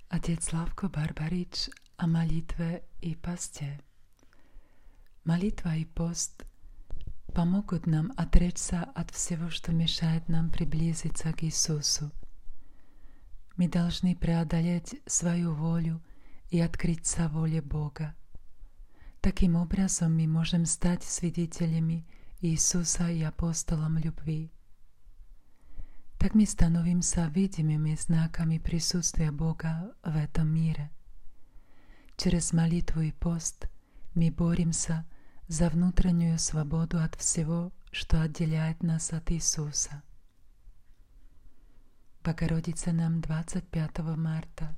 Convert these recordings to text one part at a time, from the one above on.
Отец Славко Барбарич о молитве и посте. Молитва и пост помогут нам отречься от всего, что мешает нам приблизиться к Иисусу. Мы должны преодолеть свою волю и открыться воле Бога. Таким образом мы можем стать свидетелями Иисуса и апостолом любви. Так мы становимся видимыми знаками присутствия Бога в этом мире. Через молитву и пост мы боремся за внутреннюю свободу от всего, что отделяет нас от Иисуса. Богородица нам 25 марта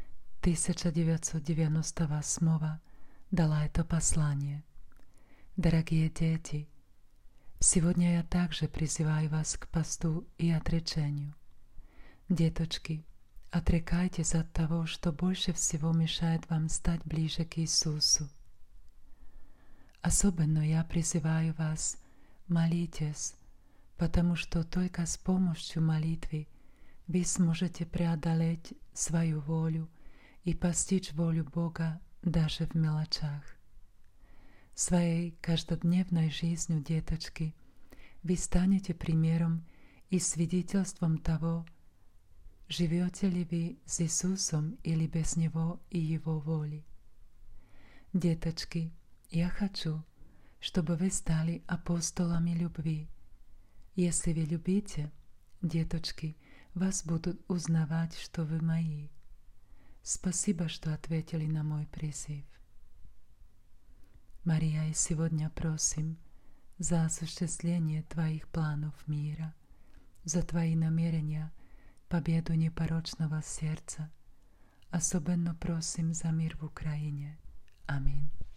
1998 дала это послание. Дорогие дети, сегодня я также призываю вас к посту и отречению. Деточки, отрекайтесь от того, что больше всего мешает вам стать ближе к Иисусу. Особенно я призываю вас, молитесь, потому что только с помощью молитвы вы сможете преодолеть свою волю и постичь волю Бога даже в мелочах. Своей каждодневной жизнью, деточки, вы станете примером и свидетельством того, живете ли вы с Иисусом или без Него и Его воли. Деточки, я хочу, чтобы вы стали апостолами любви. Если вы любите, деточки, вас будут узнавать, что вы мои. Спасибо, что ответили на мой призыв. Мария, и сегодня просим за осуществление Твоих планов мира, за Твои намерения, победу непорочного сердца. Особенно просим за мир в Украине. Аминь.